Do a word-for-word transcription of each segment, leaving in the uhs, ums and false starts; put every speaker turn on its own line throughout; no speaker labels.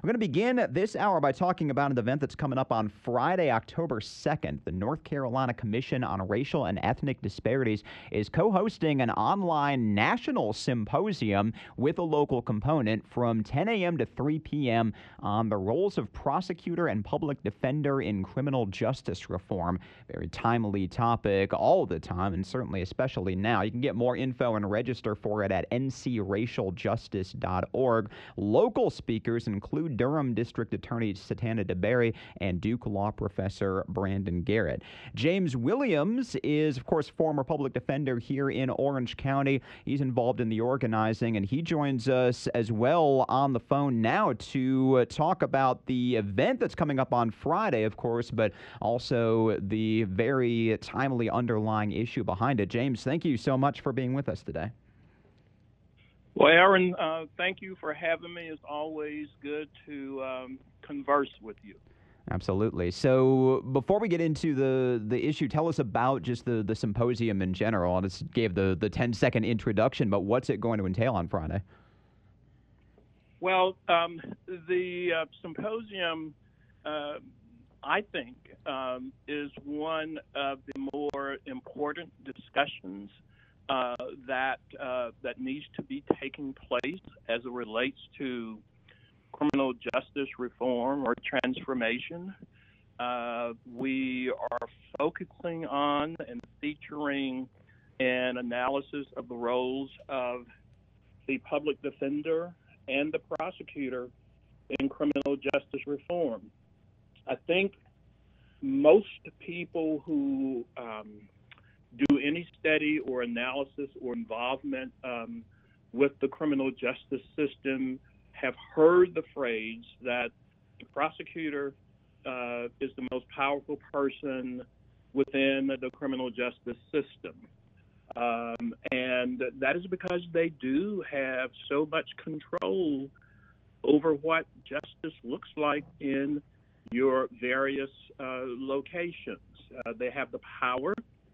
We're going to begin this hour by talking about an event that's coming up on Friday, October second. The North Carolina Commission on Racial and Ethnic Disparities is co-hosting an online national symposium with a local component from ten a.m. to three p.m. on the roles of prosecutor and public defender in criminal justice reform. Very timely topic all the time, and certainly especially now. You can get more info and register for it at n c racial justice dot org. Local speakers include Durham District Attorney Satana DeBerry and Duke Law Professor Brandon Garrett. James Williams is, of course, former public defender here in Orange County. He's involved in the organizing, and he joins us as well on the phone now to uh, talk about the event that's coming up on Friday, of course, but also the very timely underlying issue behind it. James, thank you so much for being with us today.
Well, Aaron, uh, thank you for having me. It's always good to um, converse with you.
Absolutely. So before we get into the, the issue, tell us about just the, the symposium in general. I just gave the, the ten-second introduction, but what's it going to entail on Friday?
Well, um, the uh, symposium, uh, I think, um, is one of the more important discussions Uh, that uh, that needs to be taking place as it relates to criminal justice reform or transformation. Uh, we are focusing on and featuring an analysis of the roles of the public defender and the prosecutor in criminal justice reform. I think most people who um, do any study or analysis or involvement um, with the criminal justice system have heard the phrase that the prosecutor uh, is the most powerful person within the criminal justice system. Um, and that is because they do have so much control over what justice looks like in your various uh, locations. Uh, they have the power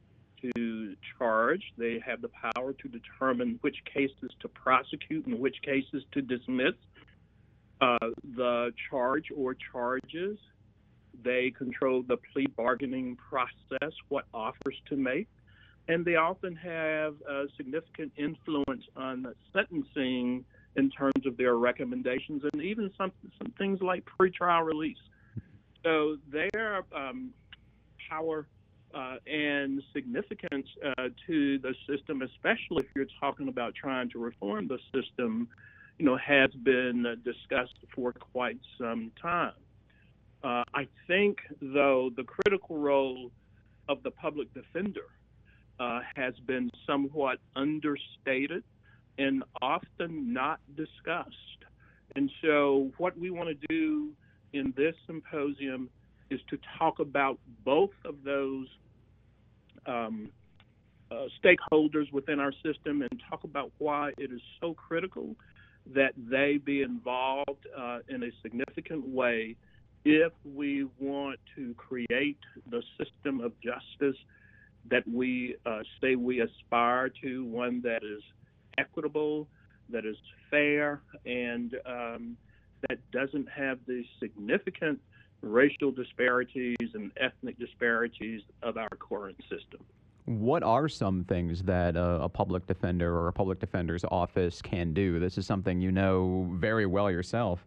to charge. They have the power to determine which cases to prosecute and which cases to dismiss uh, the charge or charges. They control the plea bargaining process, what offers to make, and they often have a significant influence on the sentencing in terms of their recommendations and even some, some things like pretrial release. So their um, power Uh, and significance uh, to the system, especially if you're talking about trying to reform the system, you know, has been uh, discussed for quite some time. Uh, I think, though, the critical role of the public defender uh, has been somewhat understated and often not discussed. And so what we want to do in this symposium is to talk about both of those um, uh, stakeholders within our system and talk about why it is so critical that they be involved uh, in a significant way if we want to create the system of justice that we uh, say we aspire to, one that is equitable, that is fair, and um, that doesn't have the significant racial disparities and ethnic disparities of our current system.
What are some things that a, a public defender or a public defender's office can do? This is something you know very well yourself.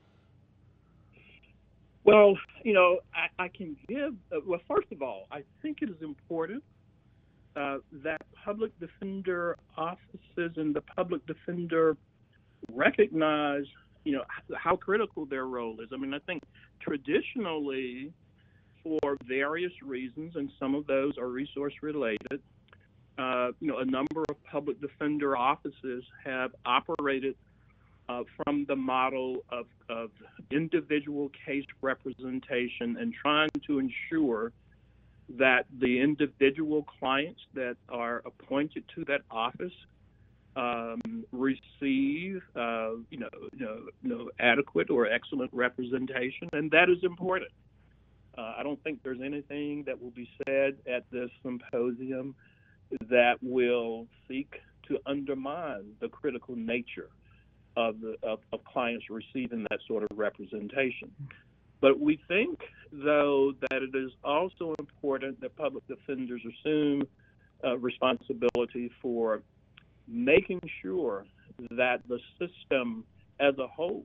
Well, you know, I, I can give, uh, well, first of all, I think it is important uh, that public defender offices and the public defender recognize, you know, how critical their role is. I mean, I think traditionally, for various reasons, and some of those are resource related, uh, you know, a number of public defender offices have operated uh, from the model of, of individual case representation and trying to ensure that the individual clients that are appointed to that office um, receive, uh, you know, you know, you know, adequate or excellent representation, and that is important. Uh, I don't think there's anything that will be said at this symposium that will seek to undermine the critical nature of, the, of, of clients receiving that sort of representation. But we think, though, that it is also important that public defenders assume uh, responsibility for making sure that the system as a whole,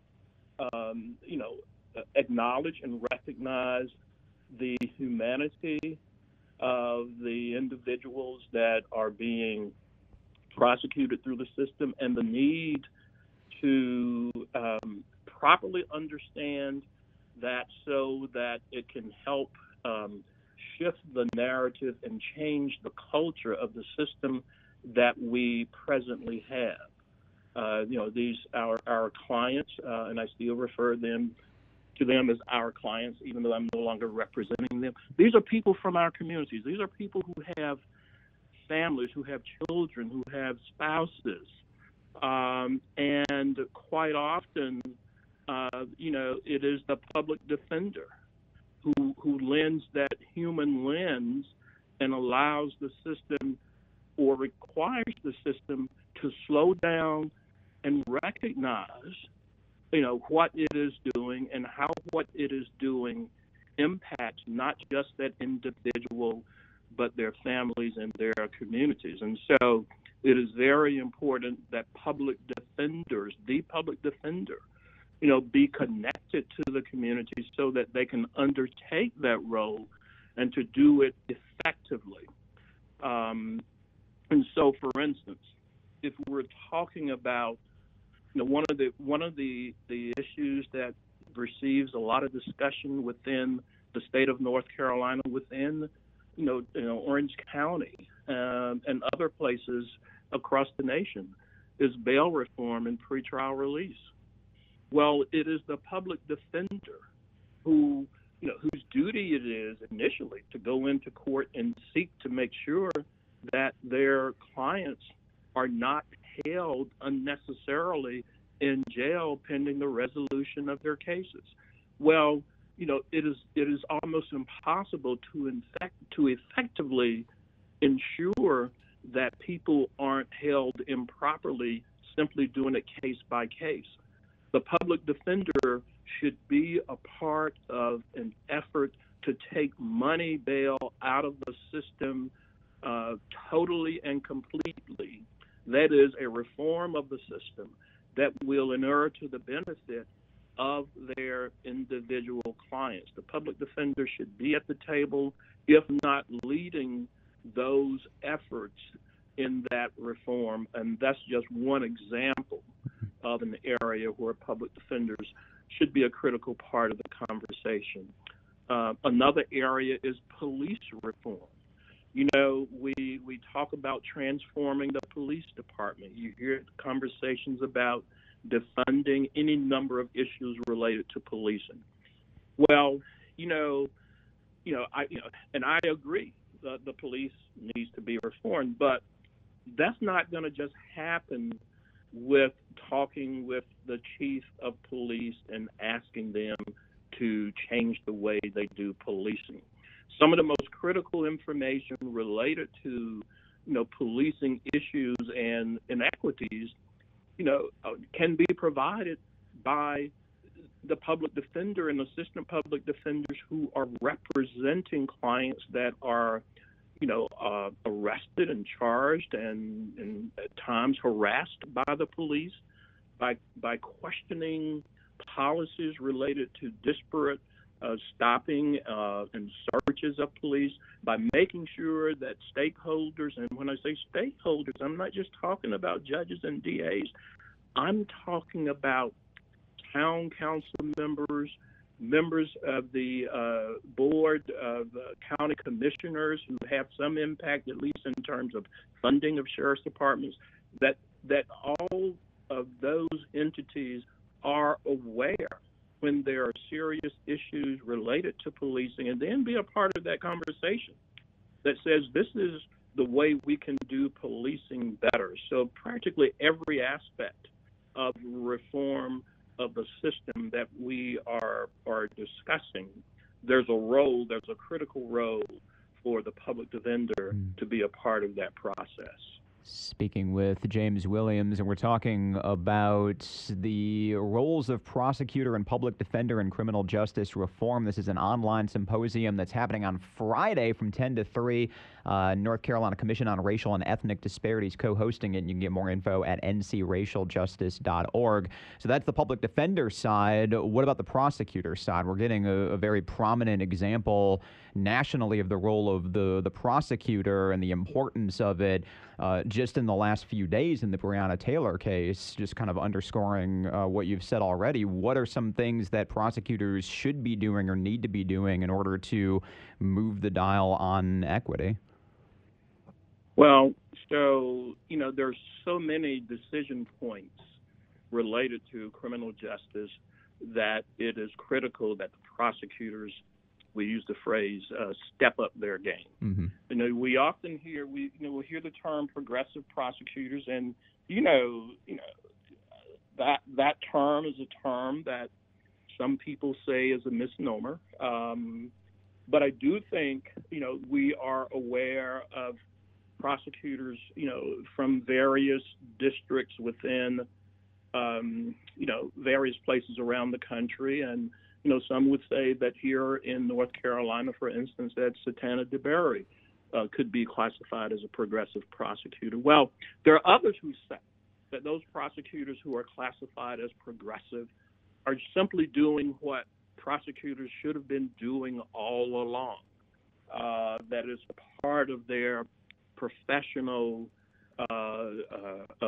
um, you know, acknowledge and recognize the humanity of the individuals that are being prosecuted through the system and the need to um, properly understand that so that it can help um, shift the narrative and change the culture of the system that we presently have. Uh, you know, these our our clients, uh, and I still refer them to them as our clients, even though I'm no longer representing them. These are people from our communities. These are people who have families, who have children, who have spouses, um, and quite often, uh, you know, it is the public defender who who lends that human lens and allows the system or requires the system to slow down and recognize, you know, what it is doing and how what it is doing impacts not just that individual, but their families and their communities. And so it is very important that public defenders, the public defender, you know, be connected to the community so that they can undertake that role and to do it effectively. Um, and so, for instance, if we're talking about, you know, one of the one of the, the issues that receives a lot of discussion within the state of North Carolina, within, you know, you know Orange County um, and other places across the nation, is bail reform and pretrial release. Well, it is the public defender who, you know, whose duty it is initially to go into court and seek to make sure that their clients are not held unnecessarily in jail pending the resolution of their cases. Well, you know, it is it is almost impossible to infect, to effectively ensure that people aren't held improperly simply doing it case by case. The public defender should be a part of an effort to take money bail out of the system uh, totally and completely. That is a reform of the system that will inure to the benefit of their individual clients. The public defender should be at the table, if not leading those efforts in that reform. And that's just one example of an area where public defenders should be a critical part of the conversation. Uh, another area is police reform. You know, we we talk about transforming the police department. You hear conversations about defunding any number of issues related to policing. Well, you know, you know, I you know, and I agree the, the police needs to be reformed, but that's not going to just happen with talking with the chief of police and asking them to change the way they do policing. Some of the most critical information related to, you know, policing issues and inequities, you know, uh, can be provided by the public defender and assistant public defenders who are representing clients that are, you know, uh, arrested and charged and, and at times harassed by the police, by by questioning policies related to disparate uh, stopping uh, and searches of police, by making sure that stakeholders, and when I say stakeholders, I'm not just talking about judges and D As, I'm talking about town council members, members of the uh, board of uh, county commissioners who have some impact, at least in terms of funding of sheriff's departments, that that all of those entities are aware when there are serious issues related to policing, and then be a part of that conversation that says this is the way we can do policing better. So practically every aspect of reform of the system that we are are discussing, there's a role, there's a critical role for the public defender mm. to be a part of that process.
Speaking with James Williams, and we're talking about the roles of prosecutor and public defender in criminal justice reform. This is an online symposium that's happening on Friday from ten to three. Uh, North Carolina Commission on Racial and Ethnic Disparities co-hosting it, and you can get more info at n c racial justice dot org. So that's the public defender side. What about the prosecutor side? We're getting a, a very prominent example nationally of the role of the, the prosecutor and the importance of it. Uh, just in the last few days in the Breonna Taylor case, just kind of underscoring uh, what you've said already, what are some things that prosecutors should be doing or need to be doing in order to move the dial on equity?
Well, so, you know, there's so many decision points related to criminal justice that it is critical that the prosecutors, we use the phrase, uh, step up their game. Mm-hmm. You know, we often hear, we, you know, we hear the term progressive prosecutors, and, you know, you know, that, that term is a term that some people say is a misnomer. Um, but I do think, you know, we are aware of prosecutors, you know, from various districts within, um, you know, various places around the country. And, you know, some would say that here in North Carolina, for instance, that Satana DeBerry uh, could be classified as a progressive prosecutor. Well, there are others who say that those prosecutors who are classified as progressive are simply doing what prosecutors should have been doing all along. Uh, that is part of their professional uh, uh, uh,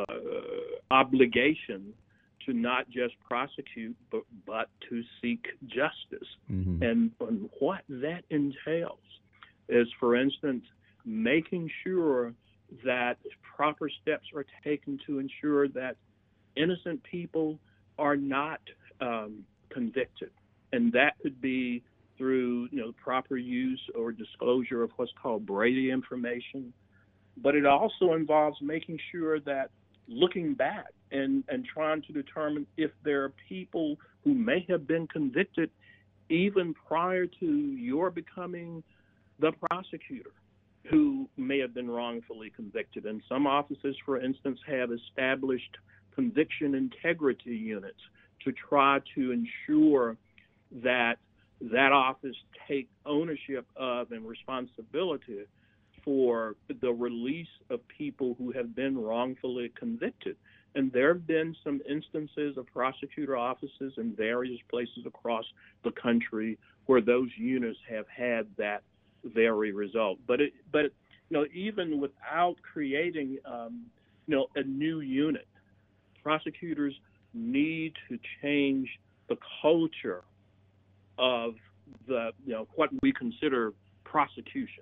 obligation to not just prosecute, but, but to seek justice. Mm-hmm. And, and what that entails is, for instance, making sure that proper steps are taken to ensure that innocent people are not um, convicted. And that could be through, you know, proper use or disclosure of what's called Brady information. But it also involves making sure that looking back and, and trying to determine if there are people who may have been convicted even prior to your becoming the prosecutor who may have been wrongfully convicted. And some offices, for instance, have established conviction integrity units to try to ensure that that office take ownership of and responsibility for the release of people who have been wrongfully convicted. And there have been some instances of prosecutor offices in various places across the country where those units have had that very result. But it, but it, you know, even without creating, um, you know, a new unit, prosecutors need to change the culture of the, you know, what we consider prosecution.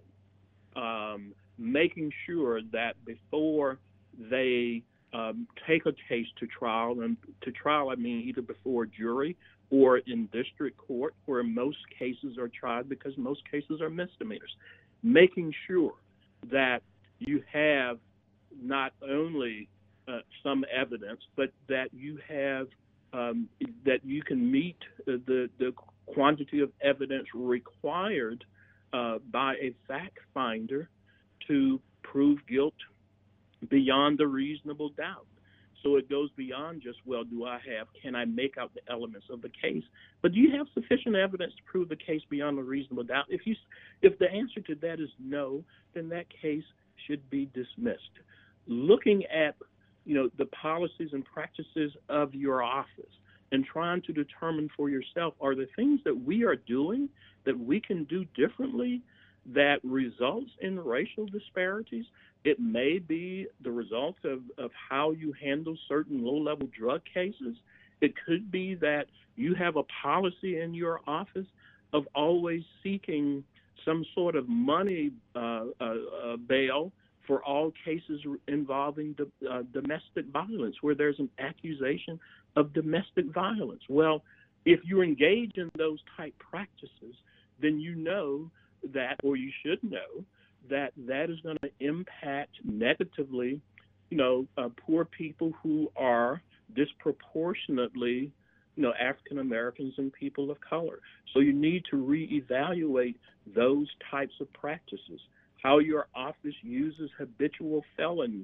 Um, making sure that before they um, take a case to trial, and to trial I mean either before a jury or in district court, where most cases are tried because most cases are misdemeanors, making sure that you have not only uh, some evidence, but that you have um, that you can meet the, the quantity of evidence required Uh, by a fact finder to prove guilt beyond a reasonable doubt. So it goes beyond just, well, do I have, can I make out the elements of the case? But do you have sufficient evidence to prove the case beyond a reasonable doubt? If you, if the answer to that is no, then that case should be dismissed. Looking at, you know, the policies and practices of your office and trying to determine for yourself, are the things that we are doing that we can do differently that results in racial disparities? It may be the result of, of how you handle certain low-level drug cases. It could be that you have a policy in your office of always seeking some sort of money uh, uh, uh, bail for all cases involving do, uh, domestic violence, where there's an accusation of domestic violence. Well, if you engage in those type practices, then you know that, or you should know, that that is going to impact negatively, you know, uh, poor people who are disproportionately, you know, African Americans and people of color. So you need to reevaluate those types of practices. How your office uses habitual felon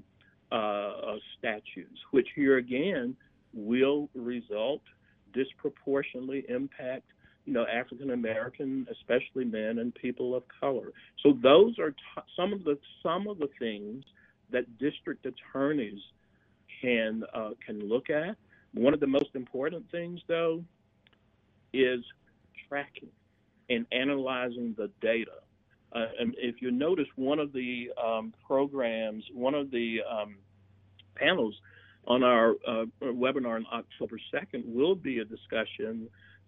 uh, statutes, which here again will result disproportionately impact, you know, African American, especially men and people of color. So those are t- some of the some of the things that district attorneys can uh, can look at. One of the most important things, though, is tracking and analyzing the data. Uh, and if you notice, one of the um, programs, one of the um, panels on our uh, webinar on October second will be a discussion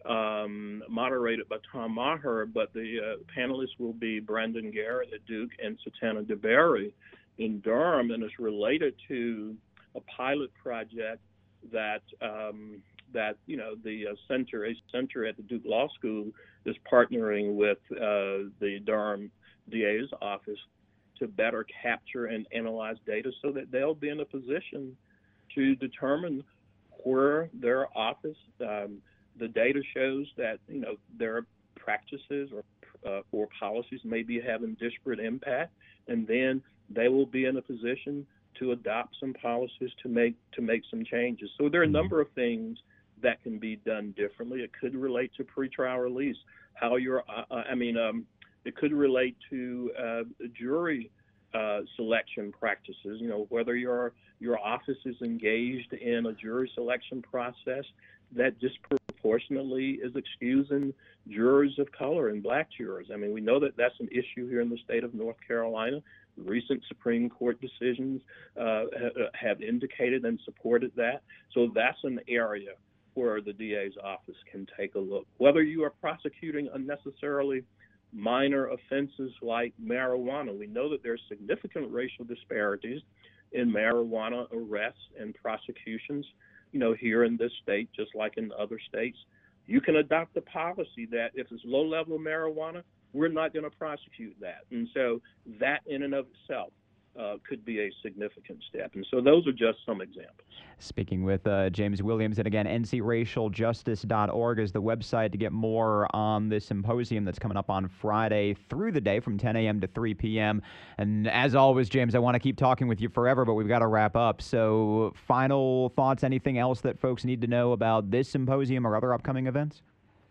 um, moderated by Tom Maher, but the uh, panelists will be Brandon Garrett at Duke and Satana DeBerry in Durham, and it's related to a pilot project that um, that you know the uh, center, a center at the Duke Law School, is partnering with uh, the Durham D A's office to better capture and analyze data, so that they'll be in a position to determine where their office. Um, the data shows that you know their practices or uh, or policies may be having disparate impact, and then they will be in a position to adopt some policies to make to make some changes. So there are a number of things that can be done differently. It could relate to pretrial release, how you're, uh, I mean, um, it could relate to uh, jury uh, selection practices. You know, whether your your office is engaged in a jury selection process that disproportionately is excusing jurors of color and black jurors. I mean, we know that that's an issue here in the state of North Carolina. Recent Supreme Court decisions uh, have indicated and supported that. So that's an area where the D A's office can take a look. Whether you are prosecuting unnecessarily minor offenses like marijuana, we know that there's significant racial disparities in marijuana arrests and prosecutions, you know, here in this state, just like in other states. You can adopt a policy that if it's low-level marijuana, we're not going to prosecute that. And so that in and of itself uh, could be a significant step. And so those are just some examples.
Speaking with uh, James Williams, and again, N C racial justice dot org is the website to get more on this symposium that's coming up on Friday through the day from ten a.m. to three p.m. And as always, James, I want to keep talking with you forever, but we've got to wrap up. So final thoughts, anything else that folks need to know about this symposium or other upcoming events?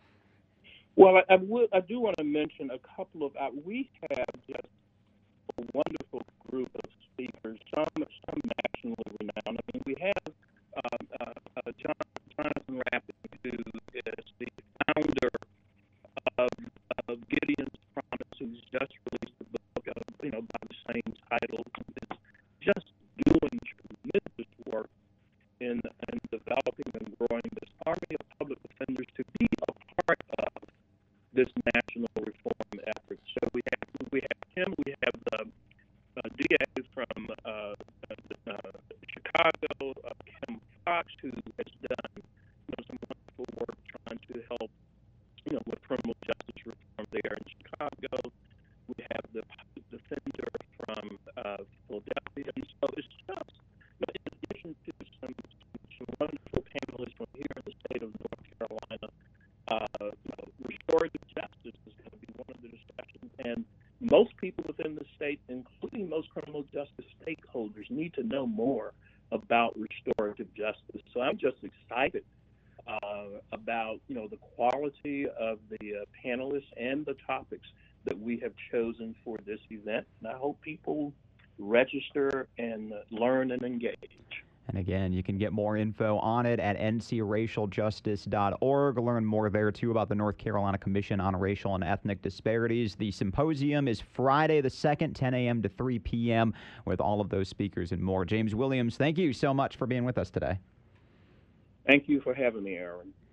Well, I, I, would, I do want to mention a couple of, uh, we have just a wonderful group of speakers, some, some nationally renowned. I mean, we have um, uh, uh, John, Jonathan Rappin, who is the founder of, of Gideon's Promise, who's just released a book, uh, you know, by the same title, is just doing tremendous work in, in developing and growing this army of public defenders to be a part of this national reform effort. So we have we have him, we have the uh, D A from uh, uh, Chicago, uh, Kim Fox, who has done you know, some wonderful work trying to help you know with criminal justice reform there in Chicago. We have the public defender from uh, Philadelphia, and so it's just you know, in addition to some, some wonderful panelists from here in the state of North Carolina. Uh, you know, restorative justice is going to be one of the discussions, and most people within the state, including most criminal justice stakeholders, need to know more about restorative justice. So I'm just excited uh, about you know the quality of the uh, panelists and the topics that we have chosen for this event, and I hope people register and uh, learn and engage.
And again, you can get more info on it at N C racial justice dot org. Learn more there, too, about the North Carolina Commission on Racial and Ethnic Disparities. The symposium is Friday the second, ten a.m. to three p.m., with all of those speakers and more. James Williams, thank you so much for being with us today.
Thank you for having me, Aaron.